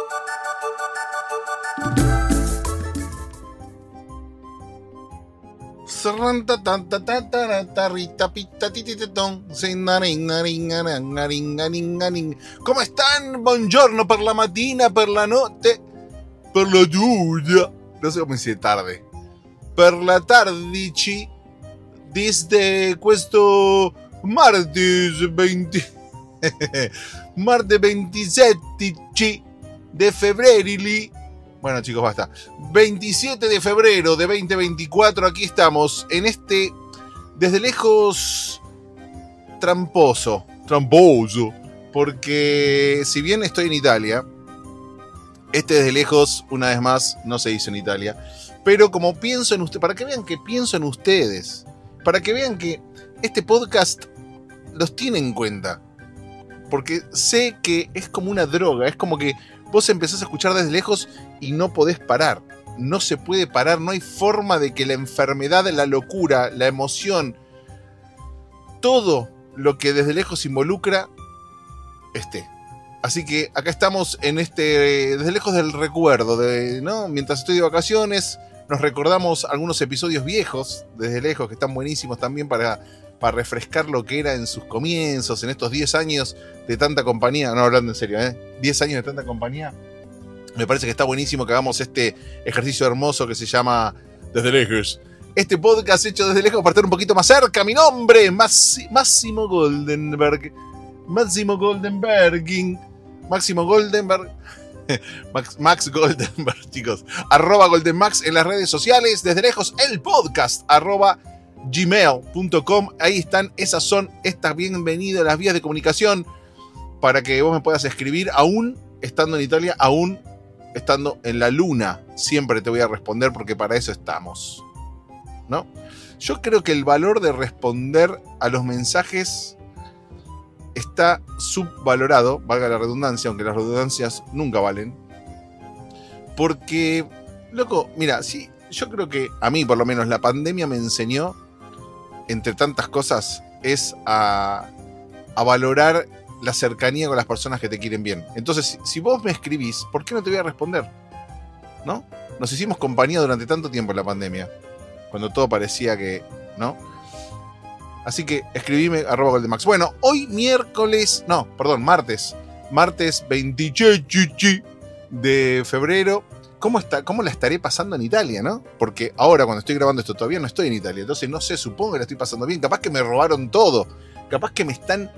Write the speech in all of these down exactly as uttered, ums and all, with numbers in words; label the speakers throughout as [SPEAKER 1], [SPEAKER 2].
[SPEAKER 1] ¿Cómo están? Buongiorno per la mattina, per la notte, per la giuria. No sé cómo dice tarde. Per la tardici, desde questo martes venti martes ventisette de febrero. Bueno, chicos, basta. veintisiete de febrero de veinte veinticuatro, aquí estamos en este desde lejos tramposo, tramposo, porque si bien estoy en Italia, este desde lejos, una vez más, no se hizo en Italia, pero como pienso en ustedes, para que vean que pienso en ustedes, para que vean que este podcast los tiene en cuenta, porque sé que es como una droga, es como que vos empezás a escuchar desde lejos y no podés parar. No se puede parar, no hay forma de que la enfermedad, la locura, la emoción, todo lo que desde lejos involucra, esté. Así que acá estamos en este, desde lejos del recuerdo, de, ¿no? Mientras estoy de vacaciones, nos recordamos algunos episodios viejos, desde lejos, que están buenísimos también para, para refrescar lo que era en sus comienzos, en estos diez años de tanta compañía. No, hablando en serio, ¿eh? diez años de tanta compañía. Me parece que está buenísimo que hagamos este ejercicio hermoso que se llama Desde Lejos. Este podcast hecho desde lejos para estar un poquito más cerca. Mi nombre, Máximo Goldenberg. Máximo Goldenberg. Máximo Goldenberg. Max, Max Goldenberg, chicos. Arroba Goldenmax en las redes sociales. Desde lejos, el podcast. Arroba gmail punto com. Ahí están, esas son estas bienvenidas las vías de comunicación para que vos me puedas escribir aún estando en Italia, aún estando en la luna. Siempre te voy a responder porque para eso estamos, ¿no? Yo creo que el valor de responder a los mensajes está subvalorado, valga la redundancia, aunque las redundancias nunca valen. Porque, loco, mira, sí, yo creo que a mí por lo menos la pandemia me enseñó, entre tantas cosas, es a, a valorar la cercanía con las personas que te quieren bien. Entonces, si, si vos me escribís, ¿por qué no te voy a responder? ¿No? Nos hicimos compañía durante tanto tiempo en la pandemia, cuando todo parecía que, ¿no? Así que escribime arroba Goldenmax. Bueno, hoy miércoles, no, perdón, martes, martes veintiocho de febrero. ¿Cómo está, cómo la estaré pasando en Italia, no? Porque ahora, cuando estoy grabando esto, todavía no estoy en Italia. Entonces, no sé, supongo que la estoy pasando bien. Capaz que me robaron todo. Capaz que me están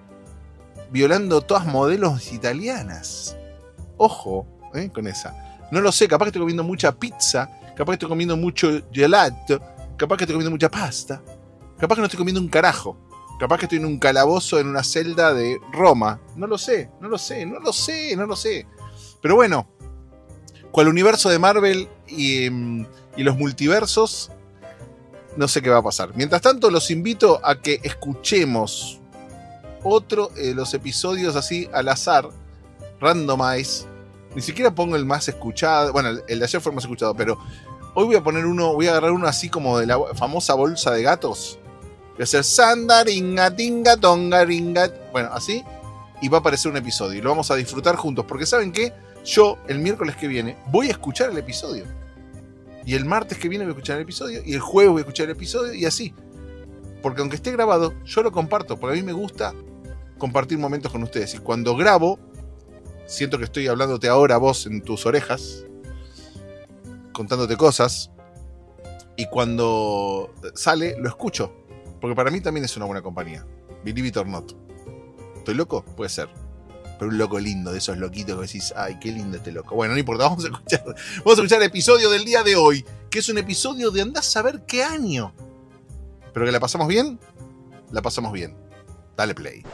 [SPEAKER 1] violando todas modelos italianas. Ojo, ¿eh? Con esa. No lo sé, capaz que estoy comiendo mucha pizza. Capaz que estoy comiendo mucho gelato. Capaz que estoy comiendo mucha pasta. Capaz que no estoy comiendo un carajo. Capaz que estoy en un calabozo en una celda de Roma. No lo sé, no lo sé, no lo sé, no lo sé. Pero bueno, con el universo de Marvel y, y los multiversos, no sé qué va a pasar. Mientras tanto, los invito a que escuchemos otro de eh, los episodios así al azar, randomize. Ni siquiera pongo el más escuchado. Bueno, el, el de ayer fue el más escuchado, pero hoy voy a poner uno, voy a agarrar uno así como de la famosa bolsa de gatos. Voy a hacer sandaringa, tinga, tonga, ringa. Bueno, así. Y va a aparecer un episodio. Y lo vamos a disfrutar juntos. Porque ¿saben qué? Yo, el miércoles que viene, voy a escuchar el episodio. Y el martes que viene voy a escuchar el episodio. Y el jueves voy a escuchar el episodio. Y así. Porque aunque esté grabado, yo lo comparto. Porque a mí me gusta compartir momentos con ustedes. Y cuando grabo, siento que estoy hablándote ahora vos en tus orejas, contándote cosas. Y cuando sale, lo escucho. Porque para mí también es una buena compañía. Believe it or not. ¿Estoy loco? Puede ser. Pero un loco lindo, de esos loquitos que decís, ay, qué lindo este loco. Bueno, no importa, vamos a escuchar, vamos a escuchar el episodio del día de hoy, que es un episodio de andás a saber qué año. Pero que la pasamos bien, la pasamos bien. Dale play.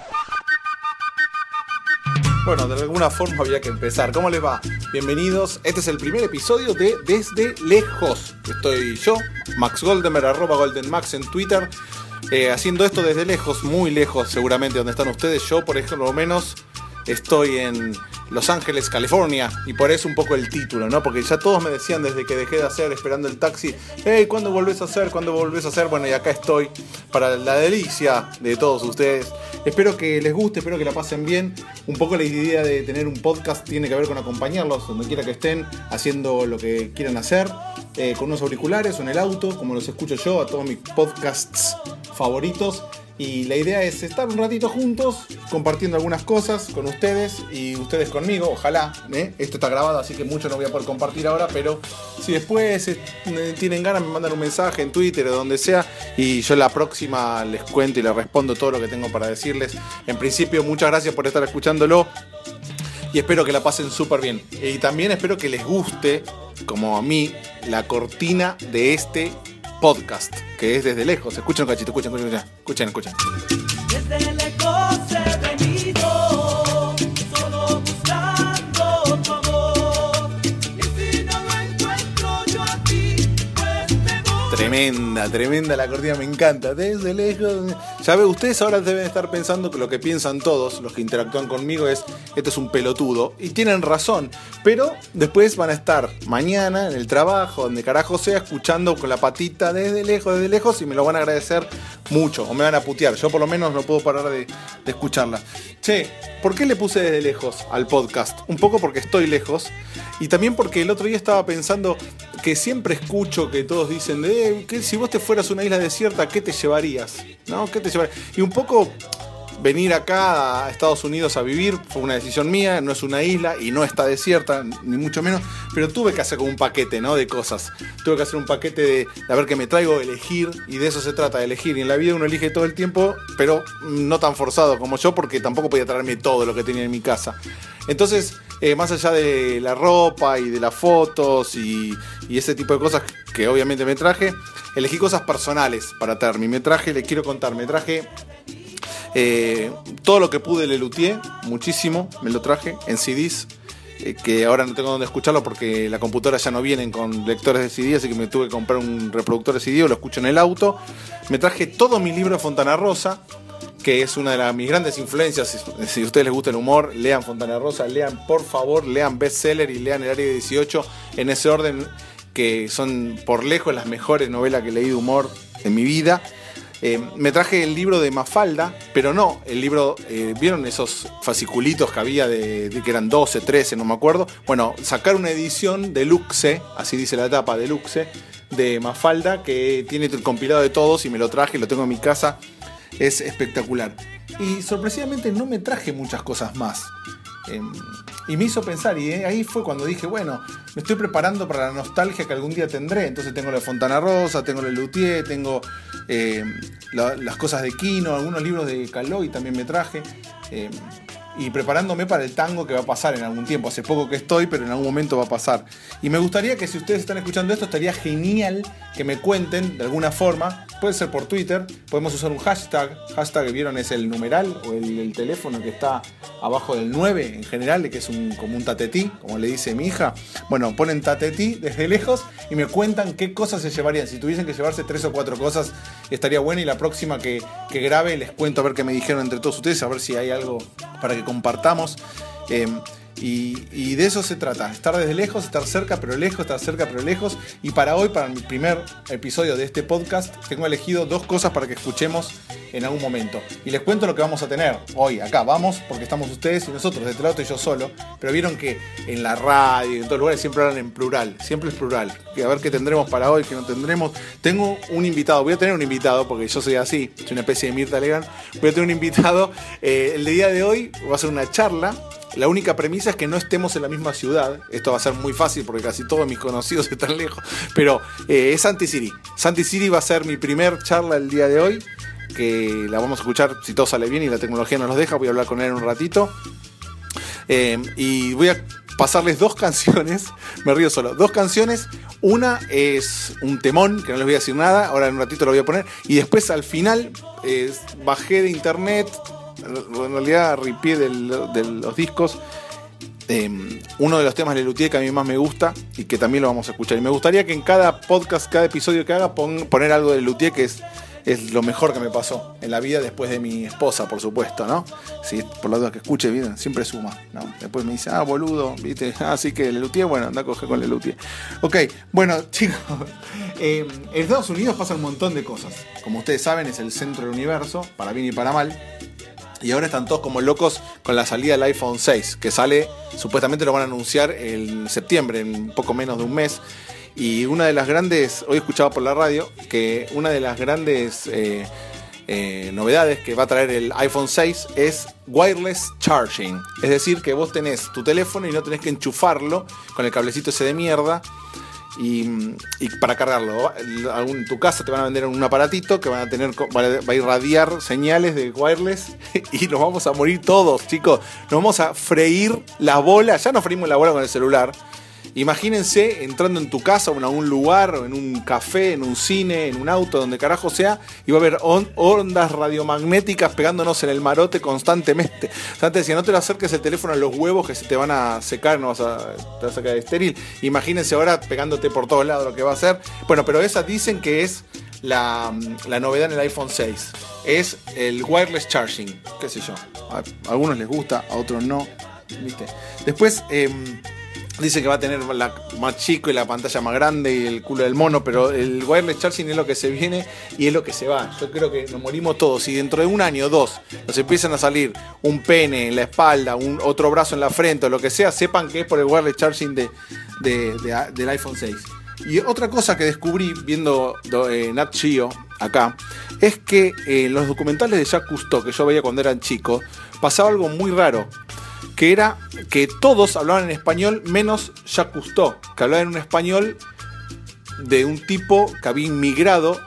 [SPEAKER 2] Bueno, de alguna forma había que empezar. ¿Cómo les va? Bienvenidos. Este es el primer episodio de Desde Lejos. Estoy yo, Max Goldenberg, arroba Goldenmax en Twitter, eh, haciendo esto desde lejos, muy lejos seguramente donde están ustedes. Yo, por ejemplo, lo menos estoy en, Los Ángeles, California, y por eso un poco el título, ¿no? Porque ya todos me decían desde que dejé de hacer Esperando el Taxi, hey, ¿cuándo volvés a hacer? ¿Cuándo volvés a hacer? Bueno, y acá estoy para la delicia de todos ustedes. Espero que les guste, espero que la pasen bien. Un poco la idea de tener un podcast tiene que ver con acompañarlos donde quiera que estén, haciendo lo que quieran hacer, eh, con unos auriculares o en el auto, como los escucho yo, a todos mis podcasts favoritos. Y la idea es estar un ratito juntos, compartiendo algunas cosas con ustedes y ustedes conmigo, ojalá. ¿eh? Esto está grabado, así que mucho no voy a poder compartir ahora, pero si después eh, tienen ganas me mandan un mensaje en Twitter o donde sea y yo la próxima les cuento y les respondo todo lo que tengo para decirles. En principio, muchas gracias por estar escuchándolo y espero que la pasen súper bien. Y también espero que les guste, como a mí, la cortina de este podcast, que es Desde Lejos. Escuchen un cachito, escuchen, escuchen, escuchen, escuchen.
[SPEAKER 3] Desde lejos he venido, solo buscando tu amor. Y si no lo encuentro yo a ti, pues me voy.
[SPEAKER 2] Tremenda, tremenda la cortina, me encanta. Desde lejos. Ya ve, ustedes ahora deben estar pensando que lo que piensan todos los que interactúan conmigo es: este es un pelotudo. Y tienen razón. Pero después van a estar mañana en el trabajo, donde carajo sea, escuchando con la patita desde lejos, desde lejos, y me lo van a agradecer mucho. O me van a putear. Yo por lo menos no puedo parar de, de escucharla. Che, ¿por qué le puse desde lejos al podcast? Un poco porque estoy lejos. Y también porque el otro día estaba pensando que siempre escucho que todos dicen, eh, que si vos te fueras a una isla desierta, ¿qué te llevarías? ¿No? ¿Qué te llevarías? Y un poco venir acá a Estados Unidos a vivir fue una decisión mía, no es una isla y no está desierta, ni mucho menos, pero tuve que hacer como un paquete, ¿no? De cosas. Tuve que hacer un paquete de, de a ver qué me traigo, elegir, y de eso se trata, de elegir. Y en la vida uno elige todo el tiempo, pero no tan forzado como yo, porque tampoco podía traerme todo lo que tenía en mi casa. Entonces, eh, más allá de la ropa y de las fotos y, y ese tipo de cosas que obviamente me traje, elegí cosas personales para traerme. Me traje, les quiero contar, me traje eh, todo lo que pude de Luthier, muchísimo, me lo traje en C Ds, eh, que ahora no tengo dónde escucharlo porque la computadora ya no vienen con lectores de C D, así que me tuve que comprar un reproductor de C D o lo escucho en el auto. Me traje todos mis libros de Fontana Rosa, que es una de las, mis grandes influencias. Si, si a ustedes les gusta el humor, lean Fontana Rosa, lean, por favor, lean Bestseller y lean El Área dieciocho en ese orden, que son por lejos las mejores novelas que leí de humor en mi vida. Eh, me traje el libro de Mafalda, pero no, el libro, eh, ¿vieron esos fasciculitos que había de, de que eran doce, trece, no me acuerdo? Bueno, sacar una edición deluxe, así dice la tapa, deluxe, de Mafalda, que tiene el compilado de todos y me lo traje, lo tengo en mi casa. Es espectacular. Y sorpresivamente no me traje muchas cosas más. Eh, y me hizo pensar, y eh, ahí fue cuando dije, bueno, me estoy preparando para la nostalgia que algún día tendré. Entonces tengo la de Fontana Rosa, tengo la de Luthier, tengo eh, la, las cosas de Kino, algunos libros de Caloi también me traje. Eh, y preparándome para el tango que va a pasar en algún tiempo. Hace poco que estoy, pero en algún momento va a pasar. Y me gustaría que, si ustedes están escuchando esto, estaría genial que me cuenten de alguna forma. Puede ser por Twitter, podemos usar un hashtag. Hashtag, ¿vieron? Es el numeral o el, el teléfono que está abajo del nueve en general, que es un, como un tatetí, como le dice mi hija. Bueno, ponen tatetí desde lejos y me cuentan qué cosas se llevarían. Si tuviesen que llevarse tres o cuatro cosas, estaría bueno. Y la próxima que, que grabe les cuento a ver qué me dijeron entre todos ustedes, a ver si hay algo para que compartamos. Eh, y, y de eso se trata, estar desde lejos, estar cerca pero lejos, estar cerca pero lejos. Y para hoy, para mi primer episodio de este podcast, tengo elegido dos cosas para que escuchemos en algún momento. Y les cuento lo que vamos a tener hoy. Acá vamos, porque estamos ustedes y nosotros, de este lado estoy yo solo. Pero vieron que en la radio y en todos lugares siempre hablan en plural, siempre es plural. Que a ver qué tendremos para hoy, qué no tendremos. Tengo un invitado, voy a tener un invitado, porque yo soy así, soy una especie de Mirta Legrand. Voy a tener un invitado, eh, el día de hoy va a ser una charla. La única premisa es que no estemos en la misma ciudad. Esto va a ser muy fácil porque casi todos mis conocidos están lejos. Pero eh, es Santi City. Santi City va a ser mi primer charla el día de hoy, que la vamos a escuchar si todo sale bien y la tecnología nos los deja. Voy a hablar con él en un ratito. Eh, y voy a pasarles dos canciones. Me río solo. Dos canciones. Una es un temón, que no les voy a decir nada. Ahora en un ratito lo voy a poner. Y después al final eh, bajé de internet. En realidad ripié de los discos eh, uno de los temas de Luthier que a mí más me gusta y que también lo vamos a escuchar. Y me gustaría que en cada podcast, cada episodio que haga, pon, poner algo de Luthier, que es es lo mejor que me pasó en la vida después de mi esposa, por supuesto, ¿no? Si por la duda que escuche bien, siempre suma, ¿no? Después me dice, ah, boludo, ¿viste? Así que Lelutier, bueno, anda a coger con Lelutier. Ok, bueno, chicos, eh, en Estados Unidos pasa un montón de cosas. Como ustedes saben, es el centro del universo, para bien y para mal. Y ahora están todos como locos con la salida del iPhone seis, que sale, supuestamente lo van a anunciar en septiembre, en un poco menos de un mes. Y una de las grandes, hoy escuchaba por la radio, que una de las grandes eh, eh, novedades que va a traer el iPhone seis es wireless charging. Es decir, que vos tenés tu teléfono y no tenés que enchufarlo con el cablecito ese de mierda. Y, y para cargarlo, en tu casa te van a vender un aparatito que van a tener, va a irradiar señales de wireless y nos vamos a morir todos, chicos. Nos vamos a freír la bola. Ya nos freímos la bola con el celular. Imagínense entrando en tu casa o en algún lugar, o en un café, en un cine, en un auto, donde carajo sea, y va a haber on- ondas radiomagnéticas pegándonos en el marote constantemente. O sea, antes decía, no te lo acerques el teléfono a los huevos que se te van a secar, no vas a, te vas a quedar estéril. Imagínense ahora pegándote por todos lados lo que va a hacer. Bueno, pero esa dicen que es la, la novedad en el iPhone seis. Es el wireless charging, qué sé yo. A algunos les gusta, a otros no. ¿Viste? Después... Eh, Dice que va a tener la más chico y la pantalla más grande y el culo del mono, pero el wireless charging es lo que se viene y es lo que se va. Yo creo que nos morimos todos. Si dentro de un año o dos nos empiezan a salir un pene en la espalda, un otro brazo en la frente o lo que sea, sepan que es por el wireless charging de, de, de, del iPhone seis. Y otra cosa que descubrí viendo eh, Nat Geo acá es que en eh, los documentales de Jacques Cousteau que yo veía cuando eran chicos, pasaba algo muy raro. Que era que todos hablaban en español menos Jacques Cousteau, que hablaba en un español de un tipo que había inmigrado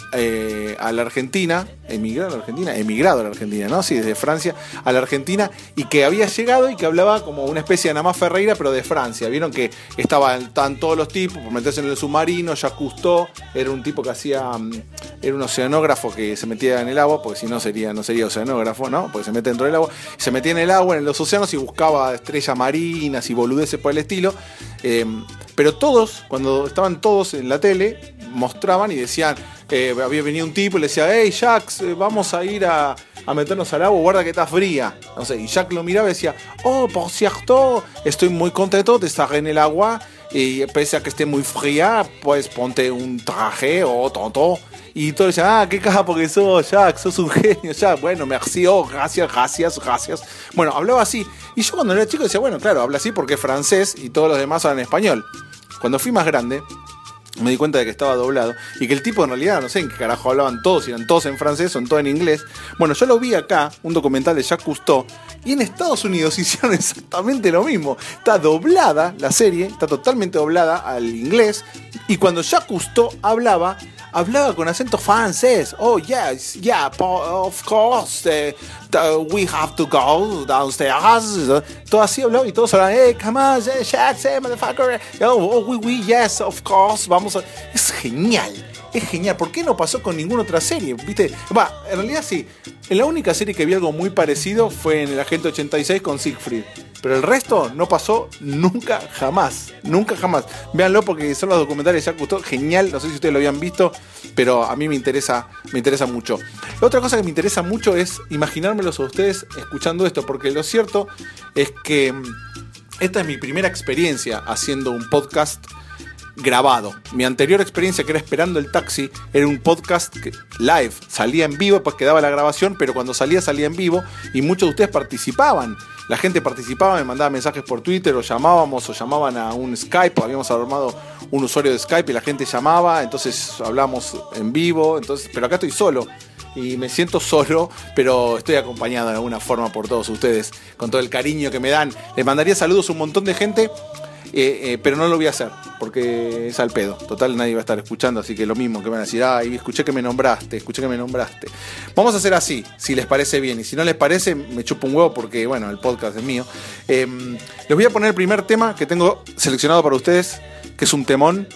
[SPEAKER 2] eh, a la Argentina, emigrado a la Argentina, emigrado a la Argentina, ¿no? Sí, desde Francia a la Argentina, y que había llegado y que hablaba como una especie de Namá Ferreira, pero de Francia. Vieron que estaban, estaban todos los tipos por meterse en el submarino. Jacques Cousteau era un tipo que hacía, era un oceanógrafo que se metía en el agua, porque si no sería, no sería oceanógrafo, ¿no? Porque se mete dentro del agua, se metía en el agua, en los océanos, y buscaba estrellas marinas y boludeces por el estilo. Eh, pero todos, cuando estaban todos en la tele, mostraban y decían, eh, había venido un tipo y le decía, hey Jacques, eh, vamos a ir a, a meternos al agua, guarda que está fría. No sé, y Jacques lo miraba y decía, oh, por cierto, estoy muy contento de estar en el agua y pese a que esté muy fría, pues ponte un traje o oh, tonto. Y todos decían, ah, qué capo que sos, Jacques, sos un genio, Jacques. Bueno, merci, oh, gracias, gracias, gracias. Bueno, hablaba así. Y yo cuando era chico decía, bueno, claro, habla así porque es francés y todos los demás hablan español. Cuando fui más grande, me di cuenta de que estaba doblado y que el tipo en realidad, no sé en qué carajo hablaban todos, si eran todos en francés o en todo en inglés. Bueno, yo lo vi acá, un documental de Jacques Cousteau, y en Estados Unidos hicieron exactamente lo mismo. Está doblada la serie, está totalmente doblada al inglés, y cuando Jacques Cousteau hablaba, hablaba con acento francés. Oh, yes, yeah, of course, uh, we have to go downstairs. Todo así hablaba y todos hablaban, hey, come on, Jacques, hey, motherfucker. Oh, oh, we, we, yes, of course, vamos a... Es genial, es genial. ¿Por qué no pasó con ninguna otra serie? ¿Viste? Va, en realidad sí. En la única serie que vi algo muy parecido fue en el Agente ochenta y seis con Siegfried. Pero el resto no pasó nunca, jamás. Nunca, jamás. Véanlo porque son los documentales de Jacques Cousteau. Genial. No sé si ustedes lo habían visto, pero a mí me interesa, me interesa mucho. La otra cosa que me interesa mucho es imaginármelos a ustedes escuchando esto, porque lo cierto es que esta es mi primera experiencia haciendo un podcast grabado. Mi anterior experiencia, que era Esperando el Taxi, era un podcast que, live, salía en vivo, pues quedaba la grabación, pero cuando salía, salía en vivo, y muchos de ustedes participaban. La gente participaba, me mandaba mensajes por Twitter, o llamábamos, o llamaban a un Skype, habíamos armado un usuario de Skype y la gente llamaba, entonces hablamos en vivo, entonces, pero acá estoy solo. Y me siento solo, pero estoy acompañado de alguna forma por todos ustedes, con todo el cariño que me dan. Les mandaría saludos a un montón de gente, eh, eh, pero no lo voy a hacer, porque es al pedo. Total, nadie va a estar escuchando, así que lo mismo, que van a decir, ay, escuché que me nombraste, escuché que me nombraste. Vamos a hacer así, si les parece bien, y si no les parece, me chupo un huevo, porque, bueno, el podcast es mío. Eh, les voy a poner el primer tema que tengo seleccionado para ustedes, que es un temón.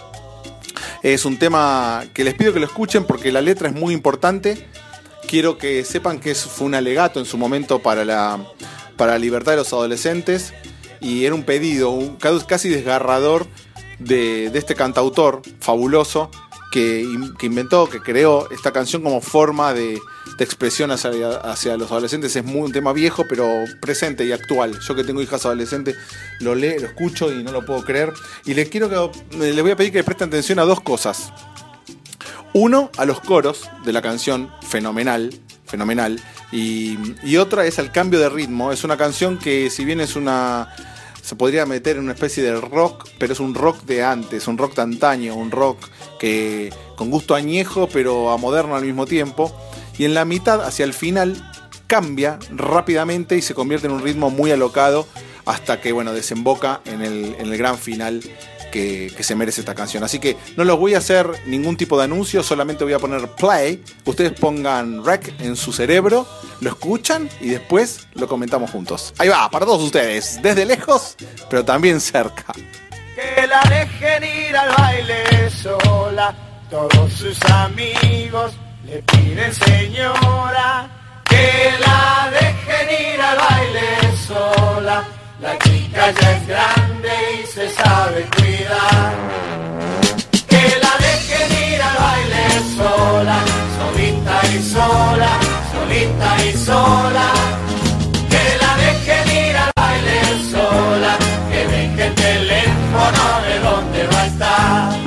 [SPEAKER 2] Es un tema que les pido que lo escuchen, porque la letra es muy importante. Quiero que sepan que fue un alegato en su momento para la, para la libertad de los adolescentes, y era un pedido un, casi desgarrador de, de este cantautor fabuloso, que, que inventó, que creó esta canción como forma de, de expresión hacia, hacia los adolescentes. Es muy un tema viejo, pero presente y actual. Yo que tengo hijas adolescentes, lo leo, lo escucho y no lo puedo creer. Y les quiero que les voy a pedir que presten atención a dos cosas. Uno, a los coros de la canción, fenomenal, fenomenal. Y, y otra es al cambio de ritmo. Es una canción que, si bien es una... se podría meter en una especie de rock, pero es un rock de antes, un rock de antaño, un rock que con gusto añejo, pero a moderno al mismo tiempo. Y en la mitad, hacia el final, cambia rápidamente y se convierte en un ritmo muy alocado hasta que, bueno, desemboca en el, en el gran final que, que se merece esta canción. Así que no los voy a hacer ningún tipo de anuncio, solamente voy a poner play. Ustedes pongan rec en su cerebro, lo escuchan y después lo comentamos juntos. Ahí va, para todos ustedes, desde lejos, pero también cerca.
[SPEAKER 3] Que la dejen ir al baile sola, todos sus amigos le piden señora. Que la dejen ir al baile sola, la chica ya es grande y se sabe cuidar. Que la dejen ir al baile sola, solita y sola, solita y sola. Que la dejen ir al baile sola, que deje el teléfono de dónde va a estar.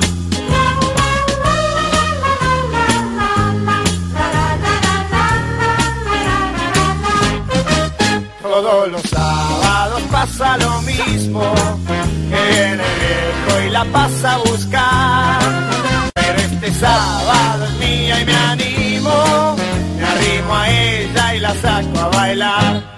[SPEAKER 3] Todos los sábados pasa lo mismo, que viene el viejo y la pasa a buscar. Pero este sábado es mía y me animo, me arrimo a ella y la saco a bailar.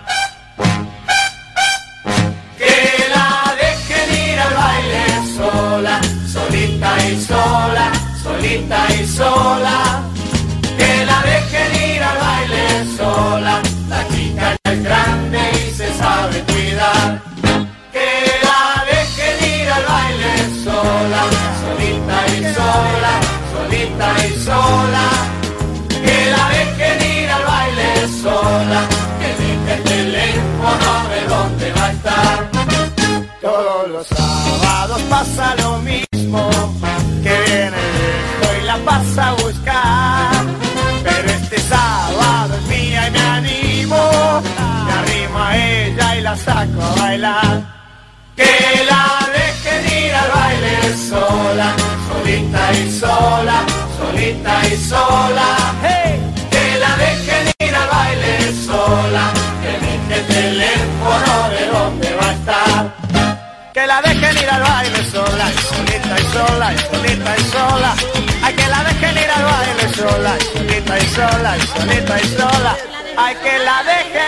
[SPEAKER 3] Que la dejen ir al baile sola, solita y sola, solita y sola. Que la dejen ir al baile sola, la chica ya es grande y se sabe cuidar. Que la dejen ir al baile sola, solita y sola, solita y sola. Que la dejen ir al baile sola, que deje el teléfono de dónde va a estar. Todos los sábados pasa lo mismo, que viene el viejo y la pasa a buscar. Pero este sábado es mía y me animo, me arrimo a ella y la saco a bailar. Que la dejen ir al baile sola, solita y sola, solita y sola. Hey. Que la dejen ir al baile sola, que deje el teléfono de dónde va a estar. Que la dejen ir al baile sola, y solita y sola, y solita y sola. Ay, que la dejen ir al baile sola, y solita y sola, y solita y sola. Ay, que la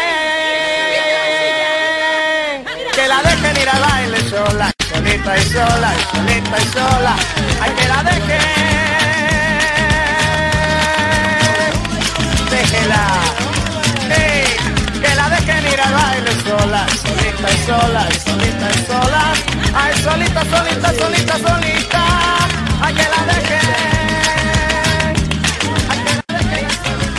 [SPEAKER 3] dejen, que la dejen ir al baile sola, y solita y sola, y solita y sola. Ay, que la dejen, déjela. Hey, que la dejen ir al baile sola, solita y sola, y solita y sola. Ay, solita, solita, solita, solita. Ay, que la dejen. Ay, que la dejen.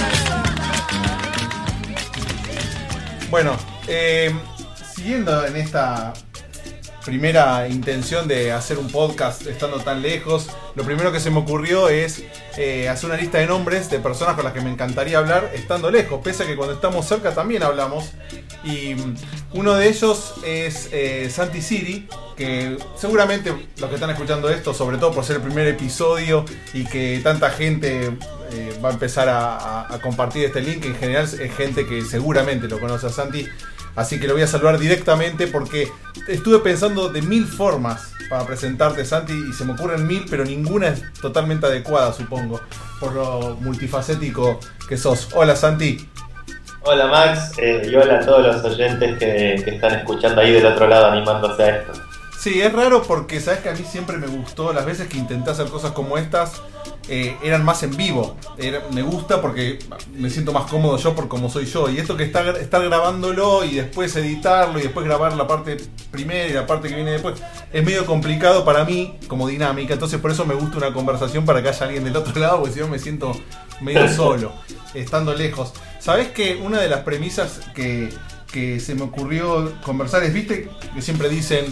[SPEAKER 2] Bueno, eh, siguiendo en esta primera intención de hacer un podcast estando tan lejos, lo primero que se me ocurrió es eh, hacer una lista de nombres de personas con las que me encantaría hablar estando lejos, pese a que cuando estamos cerca también hablamos. Y uno de ellos es eh, Santi Siri, que seguramente los que están escuchando esto, sobre todo por ser el primer episodio y que tanta gente eh, va a empezar a, a, a compartir este link, en general es gente que seguramente lo conoce a Santi. Así que lo voy a saludar directamente porque estuve pensando de mil formas para presentarte, Santi, y se me ocurren mil, pero ninguna es totalmente adecuada, supongo, por lo multifacético que sos. Hola, Santi.
[SPEAKER 4] Hola, Max, eh, y hola a todos los oyentes que, que están escuchando ahí del otro lado animándose a esto.
[SPEAKER 2] Sí, es raro porque sabes que a mí siempre me gustó, las veces que intenté hacer cosas como estas, eh, eran más en vivo. Era, me gusta porque me siento más cómodo yo por como soy yo. Y esto que está, estar grabándolo y después editarlo y después grabar la parte primera y la parte que viene después, es medio complicado para mí como dinámica. Entonces por eso me gusta una conversación para que haya alguien del otro lado, porque si no me siento medio solo, estando lejos. ¿Sabés que una de las premisas que, que se me ocurrió conversar es, viste, que siempre dicen...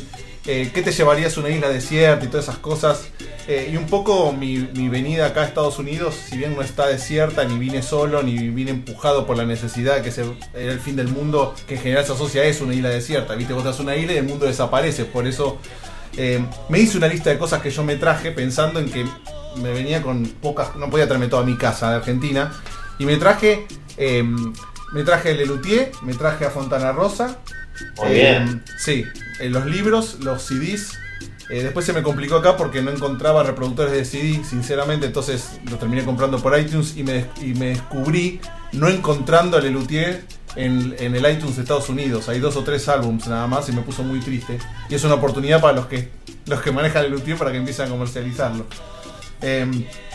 [SPEAKER 2] eh, ¿qué te llevarías a una isla desierta y todas esas cosas? Eh, y un poco mi, mi venida acá a Estados Unidos, si bien no está desierta, ni vine solo, ni vine empujado por la necesidad que se, era el fin del mundo, que en general se asocia a eso, una isla desierta. Viste, vos estás en una isla y el mundo desaparece. Por eso eh, me hice una lista de cosas que yo me traje pensando en que me venía con pocas, no podía traerme toda mi casa de Argentina. Y me traje, eh, me traje el Lelutier, me traje a Fontana Rosa.
[SPEAKER 4] Muy
[SPEAKER 2] eh,
[SPEAKER 4] bien.
[SPEAKER 2] Sí, eh, los libros, los C Ds. Eh, después se me complicó acá porque no encontraba reproductores de C D, sinceramente, entonces lo terminé comprando por iTunes y me, y me descubrí no encontrando a Lelutier en, en el iTunes de Estados Unidos. Hay dos o tres álbums nada más y me puso muy triste. Y es una oportunidad para los que, los que manejan Lelutier para que empiecen a comercializarlo. Eh,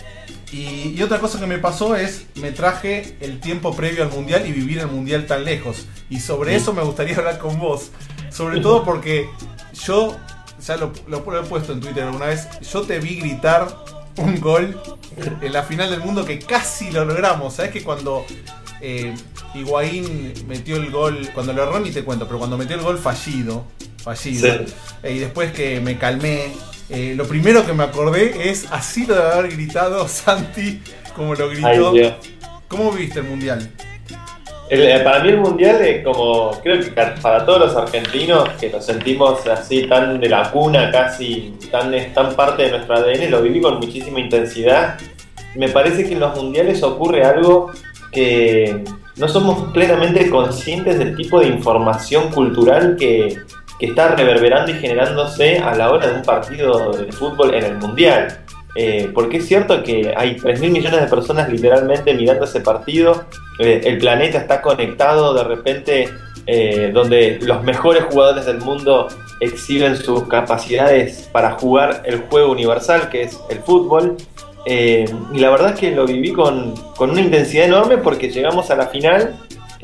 [SPEAKER 2] y, y otra cosa que me pasó es, me traje el tiempo previo al Mundial y vivir el Mundial tan lejos. Y sobre eso me gustaría hablar con vos. Sobre todo porque yo... ya lo, lo, lo he puesto en Twitter alguna vez, yo te vi gritar un gol en la final del mundo que casi lo logramos. Sabes que cuando eh, Higuaín metió el gol, cuando lo erró ni te cuento, pero cuando metió el gol fallido, fallido,
[SPEAKER 4] Sí.
[SPEAKER 2] eh, y después que me calmé, eh, lo primero que me acordé es así lo de haber gritado Santi como lo gritó.
[SPEAKER 4] Ay, Dios.
[SPEAKER 2] ¿Cómo viste el Mundial?
[SPEAKER 4] El- eh, para mí el mundial es como, creo que ca- para todos los argentinos que nos sentimos así tan de la cuna, casi tan, es tan parte de nuestro A D N, lo viví con muchísima intensidad. Me parece que en los mundiales ocurre algo que no somos plenamente conscientes del tipo de información cultural que, que está reverberando y generándose a la hora de un partido de fútbol en el mundial. Eh, porque es cierto que hay tres mil millones de personas literalmente mirando ese partido, eh, el planeta está conectado de repente, eh, donde los mejores jugadores del mundo exhiben sus capacidades para jugar el juego universal que es el fútbol, eh, y la verdad es que lo viví con, con una intensidad enorme porque llegamos a la final.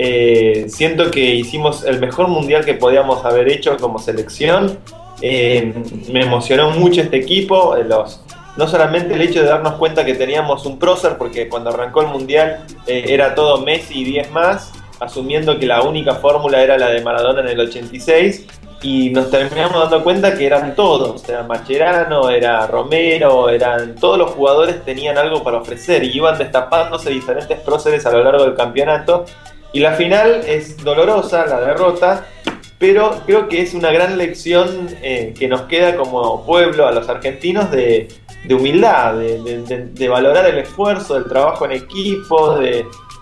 [SPEAKER 4] Eh, siento que hicimos el mejor mundial que podíamos haber hecho como selección. Eh, me emocionó mucho este equipo, eh, los no solamente el hecho de darnos cuenta que teníamos un prócer, porque cuando arrancó el Mundial eh, era todo Messi y diez más, asumiendo que la única fórmula era la de Maradona en el ochenta y seis, y nos terminamos dando cuenta que eran todos, era Mascherano, era Romero, eran todos los jugadores tenían algo para ofrecer y iban destapándose diferentes próceres a lo largo del campeonato, y la final es dolorosa, la derrota, pero creo que es una gran lección eh, que nos queda como pueblo a los argentinos de de humildad, de, de, de, de valorar el esfuerzo, del trabajo en equipo, de,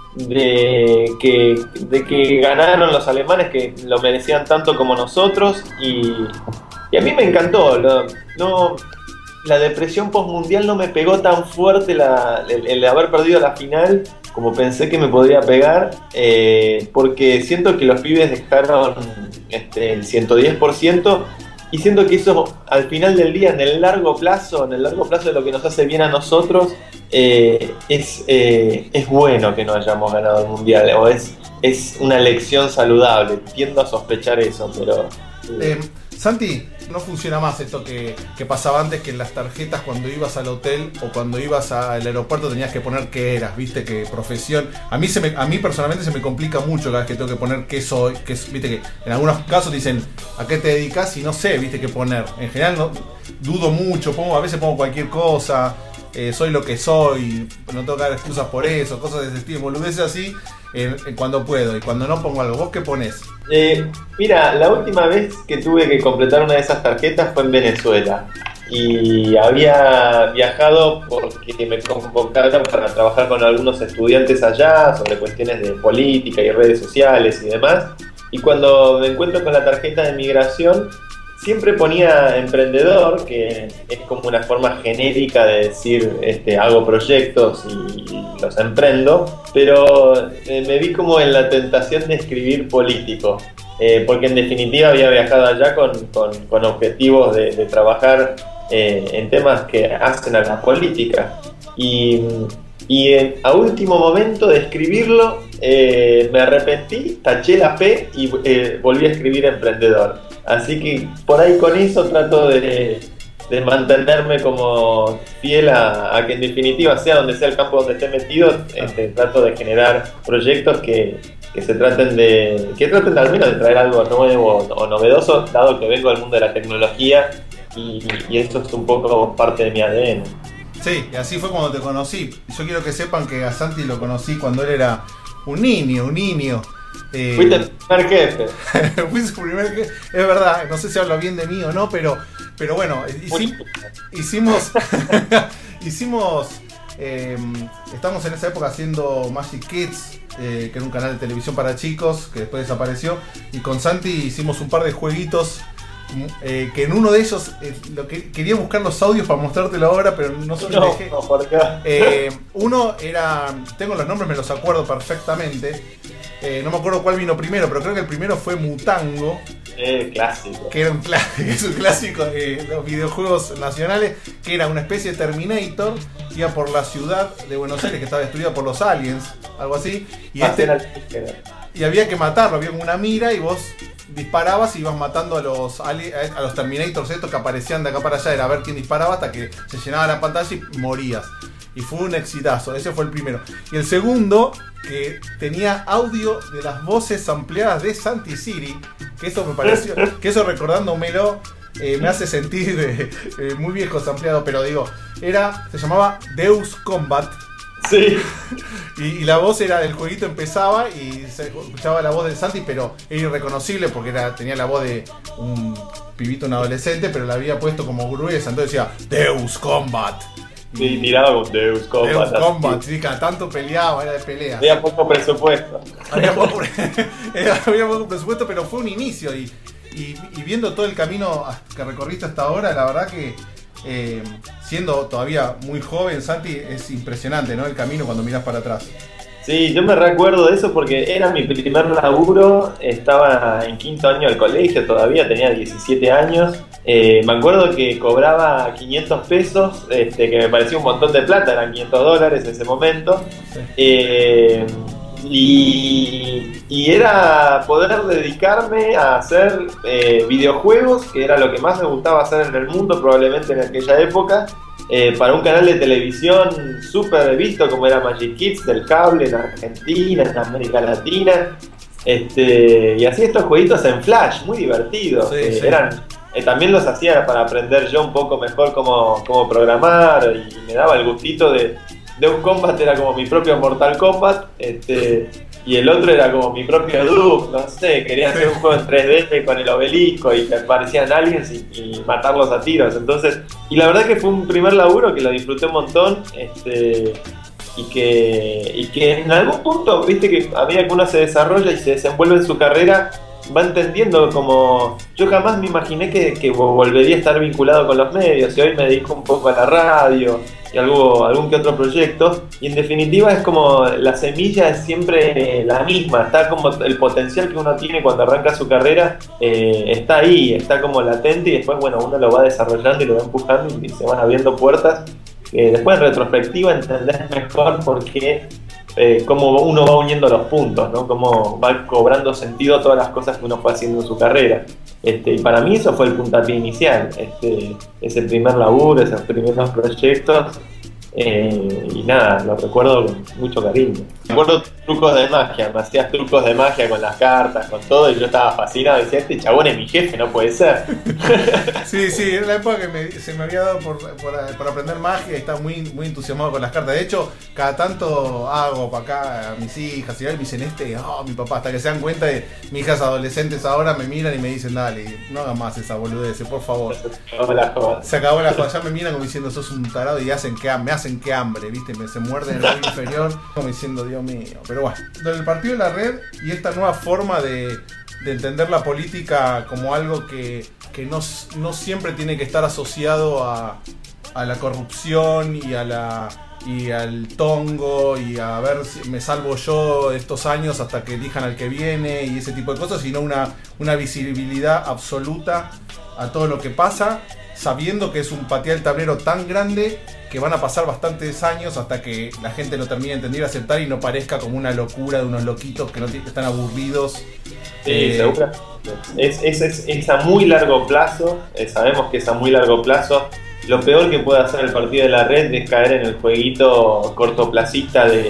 [SPEAKER 4] de, que, de que ganaron los alemanes que lo merecían tanto como nosotros, y, y a mí me encantó. Lo, no, la depresión postmundial no me pegó tan fuerte la, el, el de haber perdido la final como pensé que me podría pegar, eh, porque siento que los pibes dejaron este, el ciento diez por ciento. Y siento que eso al final del día, en el largo plazo, en el largo plazo de lo que nos hace bien a nosotros, eh, es, eh, es bueno que no hayamos ganado el Mundial, o es, es una lección saludable. Tiendo a sospechar eso, pero...
[SPEAKER 2] Eh, Santi, no funciona más esto que, que pasaba antes, que en las tarjetas cuando ibas al hotel o cuando ibas al aeropuerto tenías que poner qué eras, viste, qué profesión. A mí se me, a mí personalmente se me complica mucho cada vez que tengo que poner qué soy, qué, viste que en algunos casos dicen a qué te dedicas y no sé, viste, qué poner. En general no, dudo mucho, pongo, a veces pongo cualquier cosa, eh, soy lo que soy, no tengo que dar excusas por eso, cosas de ese estilo, boludeces así, eh, cuando puedo, y cuando no pongo algo. ¿Vos qué ponés?
[SPEAKER 4] Eh, mira, la última vez que tuve que completar una de esas tarjetas fue en Venezuela y había viajado porque me convocaron para trabajar con algunos estudiantes allá sobre cuestiones de política y redes sociales y demás, y cuando me encuentro con la tarjeta de migración siempre ponía emprendedor, que es como una forma genérica de decir este, hago proyectos y los emprendo, pero eh, me vi como en la tentación de escribir político, eh, porque en definitiva había viajado allá con, con, con objetivos de, de trabajar eh, en temas que hacen a la política, y, y eh, a último momento de escribirlo eh, me arrepentí, taché la P y eh, volví a escribir emprendedor. Así que por ahí con eso trato de, de mantenerme como fiel a, a que en definitiva, sea donde sea el campo donde esté metido, este, trato de generar proyectos que, que se traten de, que traten de, al menos de traer algo nuevo o novedoso, dado que vengo del mundo de la tecnología y, y esto es un poco parte de mi A D N.
[SPEAKER 2] Sí, y así fue cuando te conocí. Yo quiero que sepan que a Santi lo conocí cuando él era un niño, un niño. Eh,
[SPEAKER 4] Fuiste el primer jefe.
[SPEAKER 2] Fui su primer jefe. Es verdad, no sé si habla bien de mí o no, pero, pero bueno, hicim, hicimos. hicimos. Eh, estamos en esa época haciendo Magic Kids, eh, que era un canal de televisión para chicos, que después desapareció. Y con Santi hicimos un par de jueguitos. Eh, que en uno de ellos eh, lo que, quería buscar los audios para mostrártelo ahora, pero no sé si
[SPEAKER 4] no,
[SPEAKER 2] dejé.
[SPEAKER 4] No, ¿por qué?
[SPEAKER 2] Eh, uno era, tengo los nombres, me los acuerdo perfectamente. Eh, no me acuerdo cuál vino primero, pero creo que el primero fue Mutango.
[SPEAKER 4] Eh, clásico.
[SPEAKER 2] Que era un clásico, es un clásico de los videojuegos nacionales, que era una especie de Terminator, iba por la ciudad de Buenos Aires, que estaba destruida por los aliens, algo así. Y, este, y había que matarlo, había como una mira y vos disparabas y ibas matando a los a los Terminators estos que aparecían de acá para allá, era a ver quién disparaba hasta que se llenaba la pantalla y morías. Y fue un exitazo, ese fue el primero. Y el segundo, que tenía audio de las voces ampliadas de Santi Siri, que eso me pareció, que eso recordándomelo eh, me hace sentir eh, eh, muy viejo ampliado, pero digo, era, se llamaba Deus Combat.
[SPEAKER 4] Sí.
[SPEAKER 2] Y, y la voz era del jueguito, empezaba y se escuchaba la voz de Santi, pero era irreconocible porque era, tenía la voz de un pibito, un adolescente, pero la había puesto como gruesa, entonces decía Deus Combat.
[SPEAKER 4] Sí, tiraba con Deus Combat.
[SPEAKER 2] Deus Combat, sí, cada tanto peleaba, era de pelea.
[SPEAKER 4] Había poco presupuesto.
[SPEAKER 2] Había poco, había poco presupuesto, pero fue un inicio y, y, y viendo todo el camino que recorriste hasta ahora, la verdad que Eh, siendo todavía muy joven, Santi, es impresionante, ¿no? El camino cuando mirás para atrás.
[SPEAKER 4] Sí, yo me recuerdo de eso porque era mi primer laburo, estaba en quinto año del colegio, todavía tenía diecisiete años. Eh, me acuerdo que cobraba quinientos pesos, este, que me parecía un montón de plata, eran quinientos dólares en ese momento.
[SPEAKER 2] Sí.
[SPEAKER 4] Eh, Y, y era poder dedicarme a hacer eh, videojuegos, que era lo que más me gustaba hacer en el mundo probablemente en aquella época, eh, para un canal de televisión súper visto como era Magic Kids del cable en Argentina, en América Latina, este, y hacía estos jueguitos en Flash, muy divertidos.
[SPEAKER 2] Sí,
[SPEAKER 4] eh,
[SPEAKER 2] sí.
[SPEAKER 4] Eran, eh, también los hacía para aprender yo un poco mejor cómo, cómo programar, y me daba el gustito de... Deus Combat era como mi propio Mortal Kombat, este, y el otro era como mi propio Doom, no sé, quería hacer un juego en tres D con el obelisco y que aparecían aliens y, y matarlos a tiros. Entonces, y la verdad que fue un primer laburo que lo disfruté un montón, este, y que, y que en algún punto, viste que a medida que uno se desarrolla y se desenvuelve en su carrera, va entendiendo como... Yo jamás me imaginé que, que volvería a estar vinculado con los medios, y hoy me dedico un poco a la radio y algo, algún que otro proyecto, y en definitiva es como la semilla es siempre la misma, está como el potencial que uno tiene cuando arranca su carrera, eh, está ahí, está como latente, y después bueno, uno lo va desarrollando y lo va empujando y se van abriendo puertas, que después en retrospectiva entendés mejor por qué, eh, cómo uno va uniendo los puntos, ¿no? Cómo va cobrando sentido todas las cosas que uno fue haciendo en su carrera. Este, y para mí eso fue el puntapié inicial, este, ese primer laburo, esos primeros proyectos, eh, y nada, lo recuerdo con mucho cariño. Recuerdo trucos de magia, me hacías trucos de magia con las cartas, con todo, y yo estaba fascinado, decía, este chabón es mi jefe, no puede ser.
[SPEAKER 2] Sí, sí, era la época que me, se me había dado por, por, por aprender magia y estaba muy, muy entusiasmado con las cartas. De hecho, cada tanto hago para acá a mis hijas y me dicen, este, oh, mi papá, hasta que se dan cuenta de mis hijas adolescentes ahora me miran y me dicen, dale, no hagas más esa boludez, por favor.
[SPEAKER 4] Se acabó la joda.
[SPEAKER 2] Se acabó la joda, ya me miran como diciendo, sos un tarado y hacen que, me hacen que hambre, ¿viste? Me se muerden el labio inferior, como diciendo, Dios mío. Pero bueno, del partido de la red y esta nueva forma de, de entender la política como algo que, que no, no siempre tiene que estar asociado a, a la corrupción y a la y al tongo y a ver si me salvo yo estos años hasta que elijan al que viene y ese tipo de cosas, sino una, una visibilidad absoluta a todo lo que pasa, sabiendo que es un patear el tablero tan grande que van a pasar bastantes años hasta que la gente lo termine de entender y aceptar y no parezca como una locura de unos loquitos que no t- están aburridos.
[SPEAKER 4] Sí,
[SPEAKER 2] eh,
[SPEAKER 4] seguro. Es, es, es, es a muy largo plazo, eh, sabemos que es a muy largo plazo. Lo peor que puede hacer el partido de la red es caer en el jueguito cortoplacista de,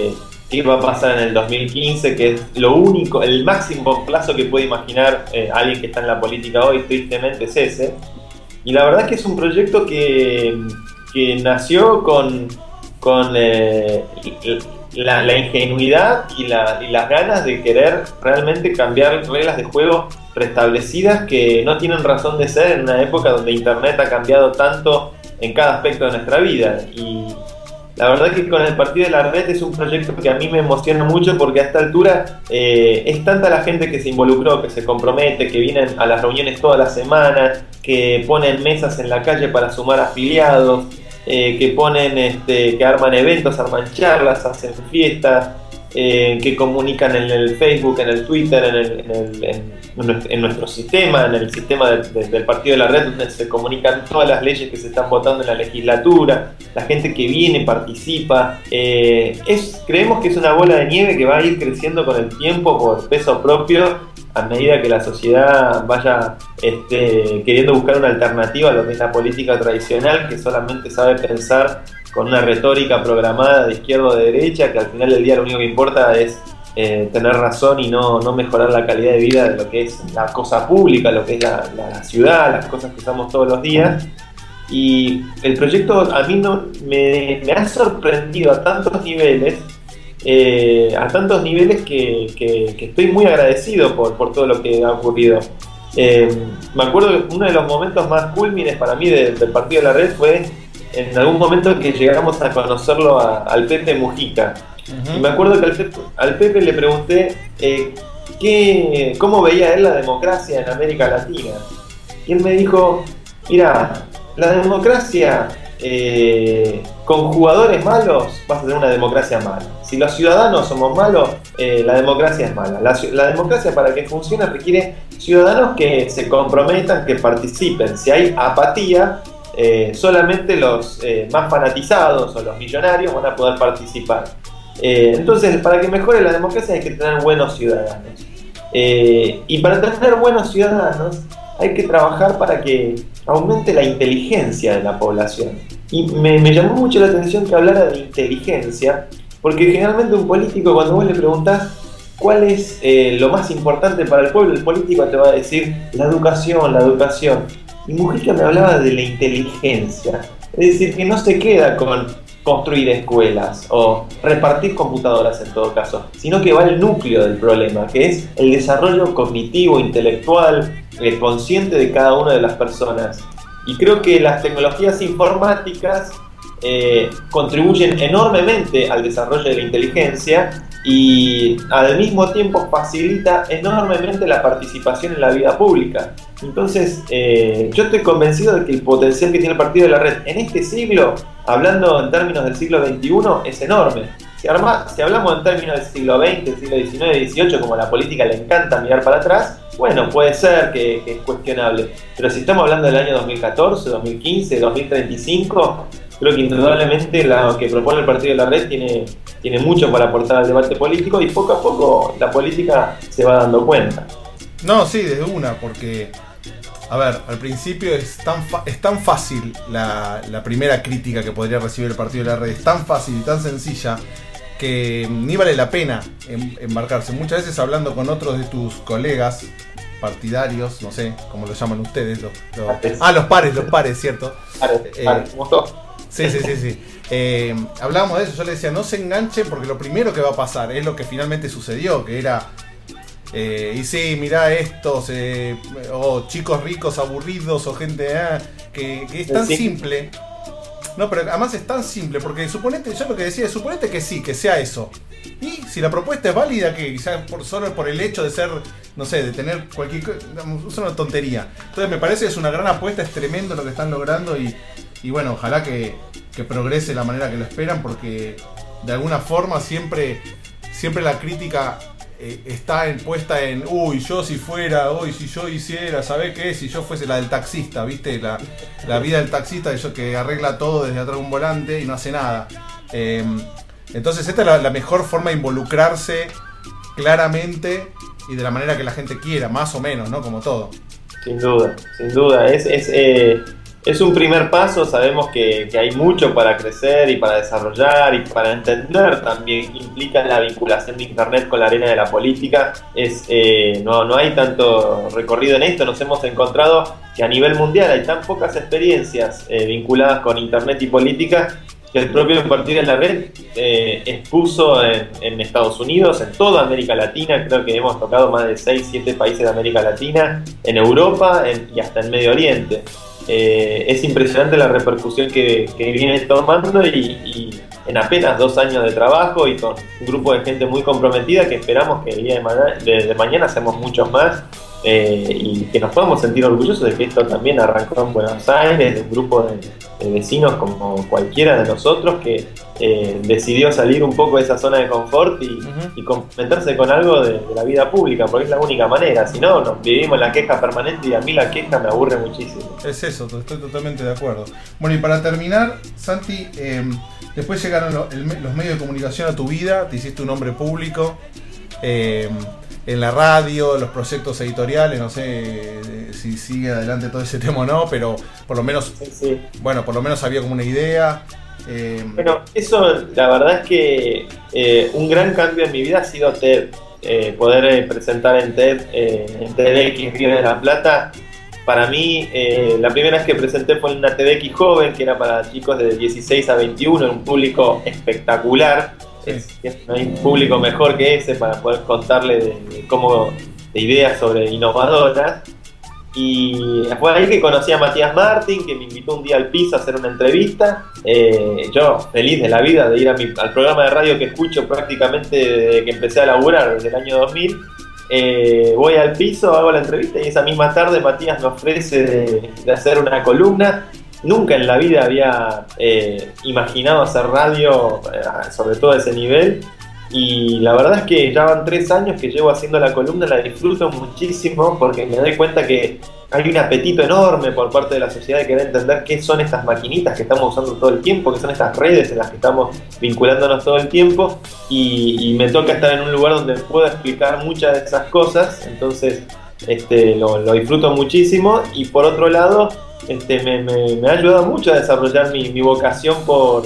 [SPEAKER 4] qué va a pasar en el dos mil quince, que es lo único, el máximo plazo que puede imaginar eh, alguien que está en la política hoy, tristemente es ese. Y la verdad es que es un proyecto que, que nació con, con eh, la, la ingenuidad y, la, y las ganas de querer realmente cambiar reglas de juego preestablecidas que no tienen razón de ser en una época donde Internet ha cambiado tanto en cada aspecto de nuestra vida. Y la verdad que con el Partido de la Red es un proyecto que a mí me emociona mucho porque a esta altura eh, es tanta la gente que se involucró, que se compromete, que vienen a las reuniones todas las semanas, que ponen mesas en la calle para sumar afiliados, eh, que ponen, este, que arman eventos, arman charlas, hacen fiestas, eh, que comunican en el Facebook, en el Twitter, en, el, en, el, en, en nuestro sistema, en el sistema de, de, del Partido de la Red, donde se comunican todas las leyes que se están votando en la legislatura, la gente que viene, participa. Eh, es, creemos que es una bola de nieve que va a ir creciendo con el tiempo por peso propio, a medida que la sociedad vaya este, queriendo buscar una alternativa a lo que es la política tradicional, que solamente sabe pensar con una retórica programada de izquierda o de derecha, que al final del día lo único que importa es eh, tener razón y no, no mejorar la calidad de vida de lo que es la cosa pública, lo que es la, la ciudad, las cosas que usamos todos los días. Y el proyecto a mí no, me, me ha sorprendido a tantos niveles, eh, a tantos niveles que, que, que estoy muy agradecido por, por todo lo que ha ocurrido. Eh, me acuerdo que uno de los momentos más culmines para mí de, del Partido de la Red fue en algún momento que llegamos a conocerlo a, al Pepe Mujica. Uh-huh. Y me acuerdo que al Pepe, al Pepe le pregunté eh, qué, cómo veía él la democracia en América Latina. Y él me dijo, mira, la democracia eh, con jugadores malos vas a tener una democracia mala. Si los ciudadanos somos malos, eh, la democracia es mala. La, la democracia, para que funcione, requiere ciudadanos que se comprometan, que participen. Si hay apatía, Eh, solamente los eh, más fanatizados o los millonarios van a poder participar. Eh, entonces, para que mejore la democracia hay que tener buenos ciudadanos. Eh, y para tener buenos ciudadanos hay que trabajar para que aumente la inteligencia de la población. Y me, me llamó mucho la atención que hablara de inteligencia, porque generalmente un político, cuando vos le preguntás cuál es eh, lo más importante para el pueblo, el político te va a decir la educación, la educación. Y Mujica me hablaba de la inteligencia, es decir, que no se queda con construir escuelas o repartir computadoras en todo caso, sino que va al núcleo del problema, que es el desarrollo cognitivo, intelectual, eh, consciente de cada una de las personas. Y creo que las tecnologías informáticas eh, contribuyen enormemente al desarrollo de la inteligencia y al mismo tiempo facilita enormemente la participación en la vida pública. Entonces, eh, yo estoy convencido de que el potencial que tiene el Partido de la Red en este siglo, hablando en términos del siglo veintiuno, es enorme. Si, arma, si hablamos en términos del siglo veinte, del siglo diecinueve, dieciocho, como a la política le encanta mirar para atrás, bueno, puede ser que, que es cuestionable. Pero si estamos hablando del año dos mil catorce, dos mil quince, dos mil treinta y cinco, creo que indudablemente lo que propone el Partido de la Red tiene, tiene mucho para aportar al debate político y poco a poco la política se va dando cuenta.
[SPEAKER 2] No, sí, de una, porque, a ver, al principio es tan, fa- es tan fácil la, la primera crítica que podría recibir el Partido de la Red, es tan fácil y tan sencilla que ni vale la pena em- embarcarse. Muchas veces hablando con otros de tus colegas partidarios, no sé cómo lo llaman ustedes, los, los, ah, los pares, los pares, ¿cierto?
[SPEAKER 4] Pares,
[SPEAKER 2] Eh,
[SPEAKER 4] pares, como todos.
[SPEAKER 2] Sí, sí, sí, sí. Eh, hablábamos de eso, yo le decía, no se enganchen porque lo primero que va a pasar es lo que finalmente sucedió, que era, eh, y sí, mirá estos, eh, o chicos ricos aburridos, o gente ah, que, que es tan
[SPEAKER 4] Sí.
[SPEAKER 2] simple. No, pero además es tan simple, porque suponete, yo lo que decía es, suponete que sí, que sea eso. Y si la propuesta es válida, que quizás por, solo por el hecho de ser, no sé, de tener cualquier cosa, es una tontería. Entonces me parece que es una gran apuesta, es tremendo lo que están logrando y, y bueno, ojalá que, que progrese de la manera que lo esperan, porque de alguna forma siempre, siempre la crítica eh, está en, puesta en, uy, yo si fuera, uy, si yo hiciera, ¿sabés qué? Si yo fuese la del taxista, ¿viste? La, la vida del taxista que, yo, que arregla todo desde atrás de un volante y no hace nada. Eh, entonces esta es la, la mejor forma de involucrarse claramente y de la manera que la gente quiera, más o menos, ¿no? Como todo.
[SPEAKER 4] Sin duda, sin duda. Es, es, eh, es un primer paso, sabemos que, que hay mucho para crecer y para desarrollar y para entender también qué implica la vinculación de Internet con la arena de la política. Es, eh, no, no hay tanto recorrido en esto, nos hemos encontrado que a nivel mundial hay tan pocas experiencias eh, vinculadas con Internet y política que el propio Compartir en la Red eh, expuso en, en Estados Unidos, en toda América Latina, creo que hemos tocado más de seis siete países de América Latina, en Europa en, y hasta en Medio Oriente. Eh, es impresionante la repercusión que, que viene tomando y, y en apenas dos años de trabajo y con un grupo de gente muy comprometida que esperamos que el día de, ma de, de mañana seamos muchos más eh, y que nos podamos sentir orgullosos de que esto también arrancó en Buenos Aires, de un grupo de, de vecinos como cualquiera de nosotros que eh, decidió salir un poco de esa zona de confort y, uh-huh. y complementarse con algo de, de la vida pública, porque es la única manera, si no, nos vivimos en la queja permanente y a mí la queja me aburre muchísimo.
[SPEAKER 5] Es eso, estoy totalmente de acuerdo. Bueno, y para terminar, Santi, eh, después llegaron lo, el, los medios de comunicación a tu vida, te hiciste un hombre público, eh, en la radio, los proyectos editoriales, no sé eh, si sigue adelante todo ese tema o no, pero por lo menos,
[SPEAKER 4] sí, sí.
[SPEAKER 5] bueno, por lo menos había como una idea. Eh...
[SPEAKER 4] Bueno, eso la verdad es que eh, un gran cambio en mi vida ha sido TED, eh, poder eh, presentar en TED, eh, en TEDx Río de la Plata. Para mí, eh, la primera vez que presenté fue en una TEDx joven, que era para chicos de dieciséis a veintiuno, un público espectacular. Sí. Es, no hay un público mejor que ese para poder contarle de, de cómo, de ideas sobre innovadoras. Y fue ahí que conocí a Matías Martín, que me invitó un día al piso a hacer una entrevista. Eh, yo, feliz de la vida de ir a mi, al programa de radio que escucho prácticamente desde que empecé a laburar, desde el año dos mil. Eh, voy al piso, hago la entrevista y esa misma tarde Matías me ofrece de, de hacer una columna. Nunca en la vida había eh, imaginado hacer radio, eh, sobre todo a ese nivel, y la verdad es que ya van tres años que llevo haciendo la columna, la disfruto muchísimo porque me doy cuenta que hay un apetito enorme por parte de la sociedad de querer entender qué son estas maquinitas que estamos usando todo el tiempo, qué son estas redes en las que estamos vinculándonos todo el tiempo, y, y me toca estar en un lugar donde puedo explicar muchas de esas cosas, entonces este, lo, lo disfruto muchísimo. Y por otro lado, Este, me, me, me ha ayudado mucho a desarrollar mi, mi vocación por,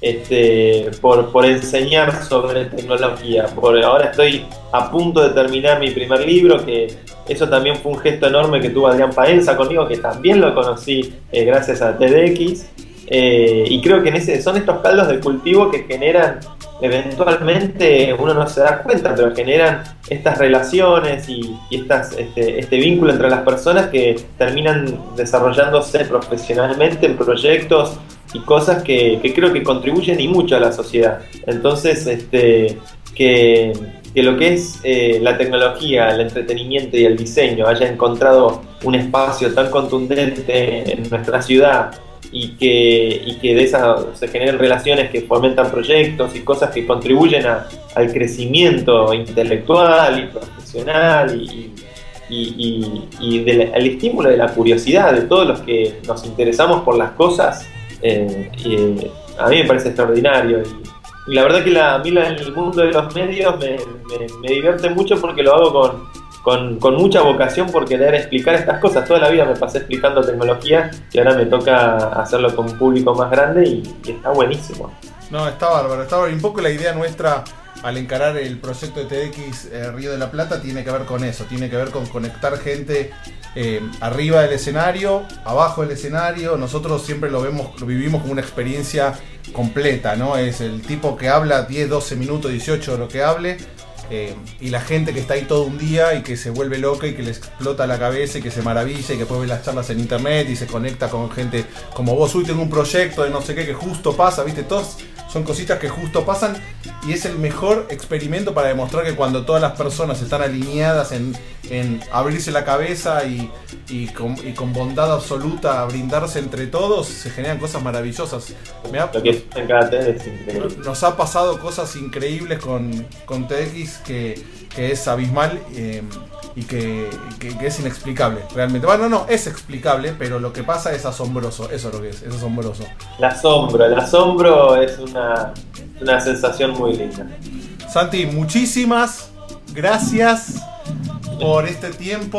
[SPEAKER 4] este, por, por enseñar sobre tecnología. Por ahora estoy a punto de terminar mi primer libro, que eso también fue un gesto enorme que tuvo Adrián Paenza conmigo, que también lo conocí eh, gracias a TEDx. Eh, y creo que en ese, son estos caldos de cultivo que generan, eventualmente uno no se da cuenta, pero generan estas relaciones y, y estas, este, este vínculo entre las personas que terminan desarrollándose profesionalmente en proyectos y cosas que, que creo que contribuyen y mucho a la sociedad. Entonces, este, que, que lo que es eh, la tecnología, el entretenimiento y el diseño haya encontrado un espacio tan contundente en nuestra ciudad, y que, y que de esas se generen relaciones que fomentan proyectos y cosas que contribuyen a, al crecimiento intelectual y profesional y, y, y, y del, al estímulo de la curiosidad de todos los que nos interesamos por las cosas, eh, y, a mí me parece extraordinario. Y, y la verdad que la, a mí la, el mundo de los medios me, me, me divierte mucho porque lo hago con Con, con mucha vocación por querer explicar estas cosas. Toda la vida me pasé explicando tecnología y ahora me toca hacerlo con un público más grande y, y está buenísimo.
[SPEAKER 5] No, está bárbaro, está bárbaro. Y un poco la idea nuestra al encarar el proyecto de TEDx eh, Río de la Plata tiene que ver con eso, tiene que ver con conectar gente eh, arriba del escenario, abajo del escenario. Nosotros siempre lo vemos, lo vivimos como una experiencia completa, ¿no? Es el tipo que habla diez, doce minutos, dieciocho, lo que hable. Eh, y la gente que está ahí todo un día y que se vuelve loca y que le explota la cabeza y que se maravilla y que puede ver las charlas en internet y se conecta con gente como vos. Uy, tengo un proyecto de no sé qué que justo pasa, ¿viste? Todos son cositas que justo pasan y es el mejor experimento para demostrar que cuando todas las personas están alineadas en, en abrirse la cabeza y, y, con, y con bondad absoluta brindarse entre todos, se generan cosas maravillosas. Me ha,
[SPEAKER 4] Lo que es en cada TED es increíble.
[SPEAKER 5] Nos ha pasado cosas increíbles con, con TEDx que, que es abismal eh, y que, que, que es inexplicable realmente. Bueno, no, es explicable, pero lo que pasa es asombroso. Eso es lo que es, es asombroso.
[SPEAKER 4] El asombro, el asombro es una, una sensación muy linda.
[SPEAKER 5] Santi, muchísimas gracias por este tiempo.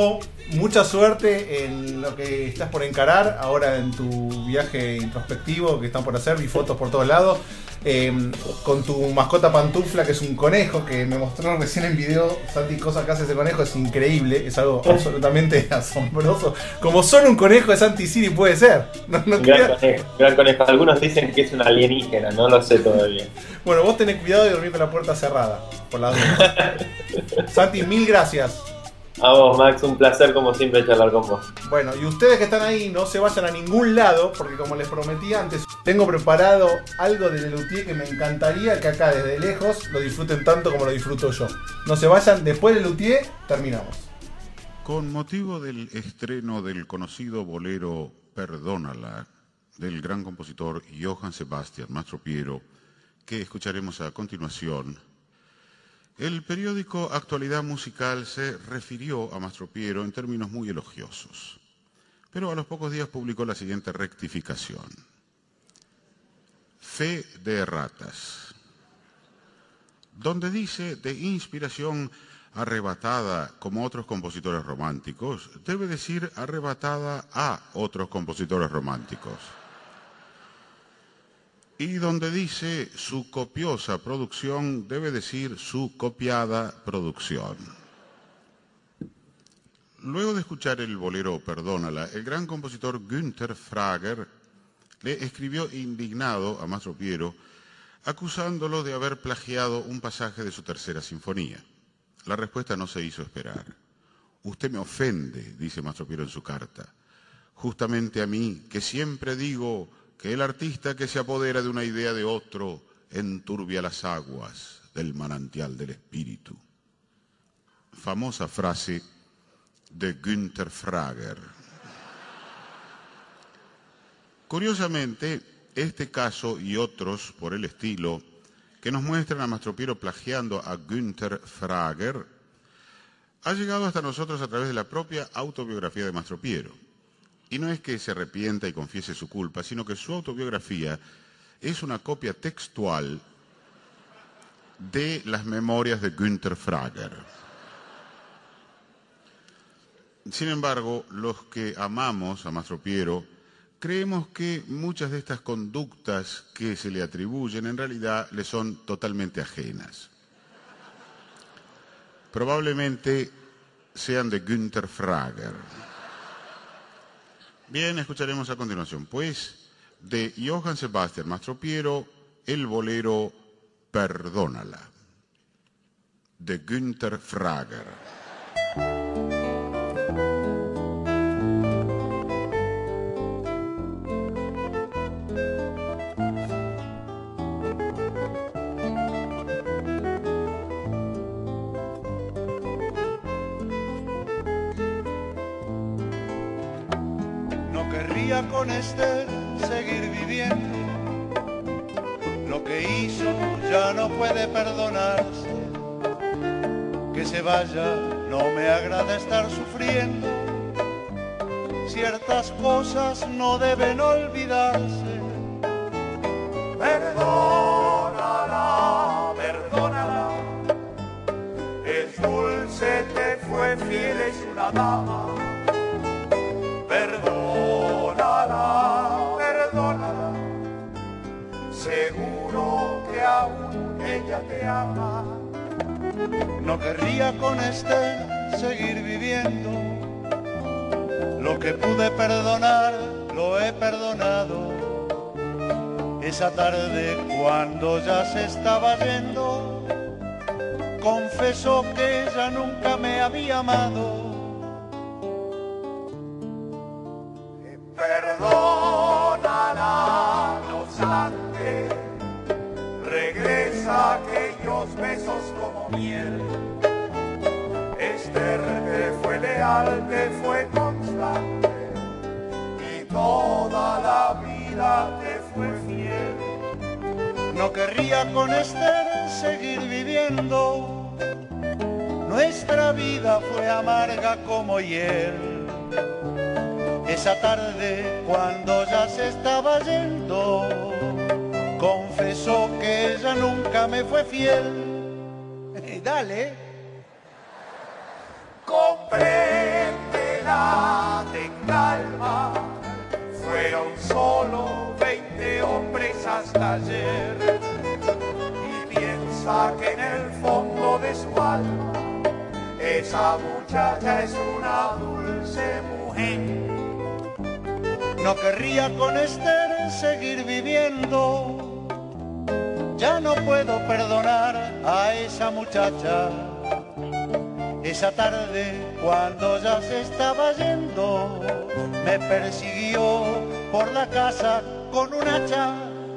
[SPEAKER 5] mucha suerte en lo que estás por encarar ahora en tu viaje introspectivo que están por hacer. Vi fotos por todos lados. Eh, con tu mascota Pantufla, que es un conejo, que me mostró recién en video. Santi, cosa que hace ese conejo es increíble, es algo absolutamente asombroso. Como solo un conejo de Santi City puede ser. No, no
[SPEAKER 4] Gran
[SPEAKER 5] queda...
[SPEAKER 4] conejo, gran conejo. Algunos dicen que es un alienígena, no lo sé todavía.
[SPEAKER 5] Bueno, vos tenés cuidado de dormir con la puerta cerrada, por la duda. Santi, mil gracias.
[SPEAKER 4] A vos, Max, un placer como siempre charlar con vos.
[SPEAKER 5] Bueno, y ustedes que están ahí no se vayan a ningún lado, porque como les prometí antes, tengo preparado algo de Lelutier que me encantaría que acá desde lejos lo disfruten tanto como lo disfruto yo. No se vayan, después de Lelutier terminamos.
[SPEAKER 6] Con motivo del estreno del conocido bolero Perdónala, del gran compositor Johann Sebastian Mastropiero, que escucharemos a continuación, el periódico Actualidad Musical se refirió a Mastropiero en términos muy elogiosos, pero a los pocos días publicó la siguiente rectificación. Fe de erratas. Donde dice de inspiración arrebatada como otros compositores románticos, debe decir arrebatada a otros compositores románticos. Y donde dice su copiosa producción, debe decir su copiada producción. Luego de escuchar el bolero Perdónala, el gran compositor Günther Frager le escribió indignado a Mastropiero, acusándolo de haber plagiado un pasaje de su tercera sinfonía. La respuesta no se hizo esperar. Usted me ofende, dice Mastropiero en su carta, justamente a mí, que siempre digo que el artista que se apodera de una idea de otro enturbia las aguas del manantial del espíritu. Famosa frase de Günther Frager. Curiosamente, este caso y otros por el estilo que nos muestran a Mastropiero plagiando a Günther Frager ha llegado hasta nosotros a través de la propia autobiografía de Mastropiero. Y no es que se arrepienta y confiese su culpa, sino que su autobiografía es una copia textual de las memorias de Günther Frager. Sin embargo, los que amamos a Mastropiero creemos que muchas de estas conductas que se le atribuyen en realidad le son totalmente ajenas. Probablemente sean de Günther Frager. Bien, escucharemos a continuación, pues, de Johann Sebastian Mastropiero, el bolero Perdónala, de Günther Frager.
[SPEAKER 7] Con Esther seguir viviendo, lo que hizo ya no puede perdonarse. Que se vaya, no me agrada estar sufriendo. Ciertas cosas no deben olvidarse. Perdónala, perdónala. Es dulce, te fue fiel, es una dama. Perdónala, perdónala, seguro que aún ella te ama. No querría con Esther seguir viviendo, lo que pude perdonar lo he perdonado. Esa tarde cuando ya se estaba yendo, confesó que ella nunca me había amado. Perdónala, no obstante, regresa aquellos besos como miel. Esther te fue leal, te fue constante, y toda la vida te fue fiel. No querría con Esther seguir viviendo, nuestra vida fue amarga como hiel. Esa tarde, cuando ya se estaba yendo, confesó que ella nunca me fue fiel. Dale. Comprende solo veinte hombres hasta ayer. Y piensa que en el fondo de su alma esa muchacha es una dulce mujer. No querría con Esther seguir viviendo. Ya no puedo perdonar a esa muchacha. Esa tarde, cuando ya se estaba yendo, me persiguió por la casa con un hacha.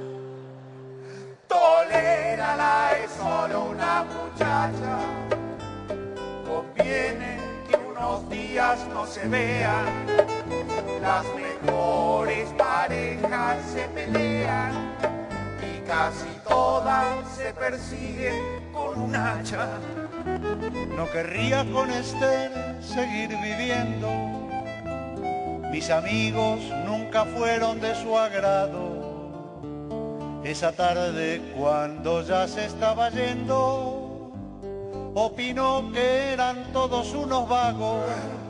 [SPEAKER 7] Tolérala, es solo una muchacha. Conviene que unos días no se vean. Las mejores parejas se pelean y casi todas se persiguen con un hacha. No querría con Esther seguir viviendo. Mis amigos nunca fueron de su agrado. Esa tarde, cuando ya se estaba yendo, opinó que eran todos unos vagos.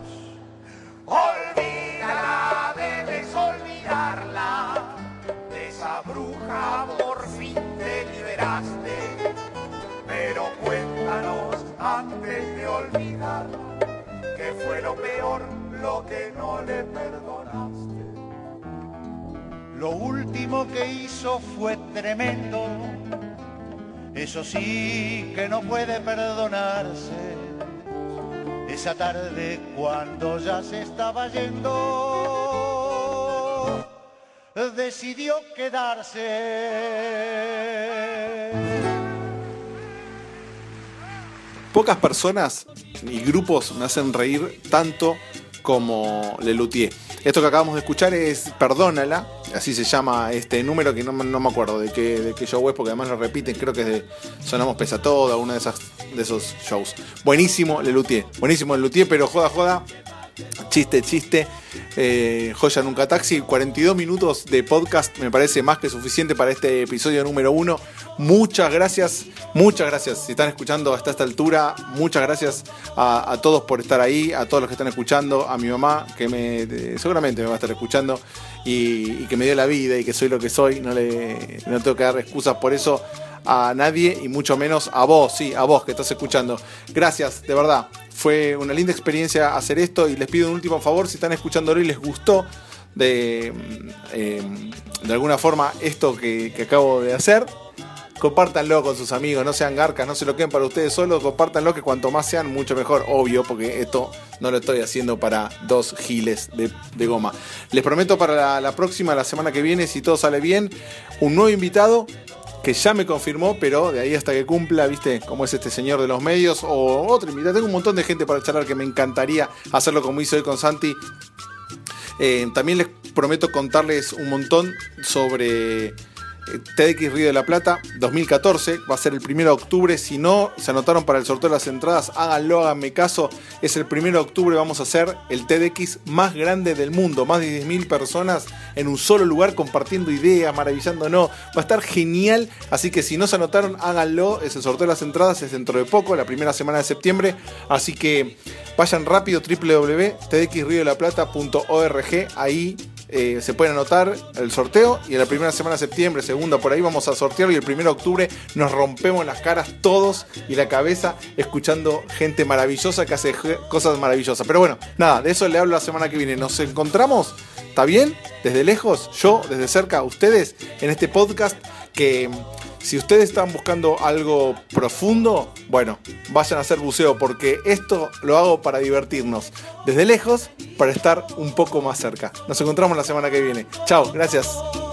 [SPEAKER 7] Olvídala, debes olvidarla. De esa bruja por fin te liberaste. Pero cuéntanos antes de olvidarla, ¿qué fue lo peor, lo que no le perdonaste? Lo último que hizo fue tremendo. Eso sí que no puede perdonarse. Esa tarde, cuando ya se estaba yendo, decidió quedarse.
[SPEAKER 2] Pocas personas y grupos me hacen reír tanto como Lelutier. Esto que acabamos de escuchar es Perdónala, así se llama este número, que no, no me acuerdo de qué, de qué show es, porque además lo repiten, creo que es de Sonamos Pesa Toda, uno de, esas, de esos shows. Buenísimo Lelutier, buenísimo Lelutier, pero joda, joda, chiste, chiste, eh, joya nunca taxi. Cuarenta y dos minutos de podcast me parece más que suficiente para este episodio número uno. Muchas gracias, muchas gracias si están escuchando hasta esta altura. Muchas gracias a, a todos por estar ahí, a todos los que están escuchando, a mi mamá que me de, seguramente me va a estar escuchando y, y que me dio la vida y que soy lo que soy. No le no tengo que dar excusas por eso a nadie y mucho menos a vos, sí, a vos que estás escuchando. Gracias, de verdad. Fue una linda experiencia hacer esto y les pido un último favor, si están escuchándolo y les gustó de, eh, de alguna forma esto que, que acabo de hacer, compártanlo con sus amigos, no sean garcas, no se lo queden para ustedes solos, compártanlo, que cuanto más sean, mucho mejor, obvio, porque esto no lo estoy haciendo para dos giles de, de goma. Les prometo para la, la próxima, la semana que viene, si todo sale bien, un nuevo invitado que ya me confirmó, pero de ahí hasta que cumpla, viste, como es este señor de los medios, o otro invitado. Tengo un montón de gente para charlar que me encantaría hacerlo como hice hoy con Santi. Eh, también les prometo contarles un montón sobre TEDx Río de la Plata dos mil catorce, va a ser el primero de octubre. Si no se anotaron para el sorteo de las entradas, háganlo, háganme caso. Es el primero de octubre, vamos a hacer el TEDx más grande del mundo, más de diez mil personas en un solo lugar compartiendo ideas, maravillándonos. Va a estar genial, así que si no se anotaron, háganlo. Es el sorteo de las entradas, es dentro de poco, la primera semana de septiembre, así que vayan rápido, doble u doble u doble u punto t e d x río de la plata punto org, ahí Eh, se pueden anotar el sorteo y en la primera semana de septiembre, segunda por ahí, vamos a sortearlo y el primero de octubre nos rompemos las caras todos y la cabeza escuchando gente maravillosa que hace cosas maravillosas. Pero bueno, nada, de eso le hablo la semana que viene. Nos encontramos, ¿está bien? Desde lejos, yo, desde cerca, ustedes, en este podcast que... Si ustedes están buscando algo profundo, bueno, vayan a hacer buceo, porque esto lo hago para divertirnos. Desde lejos, para estar un poco más cerca. Nos encontramos la semana que viene. Chao, gracias.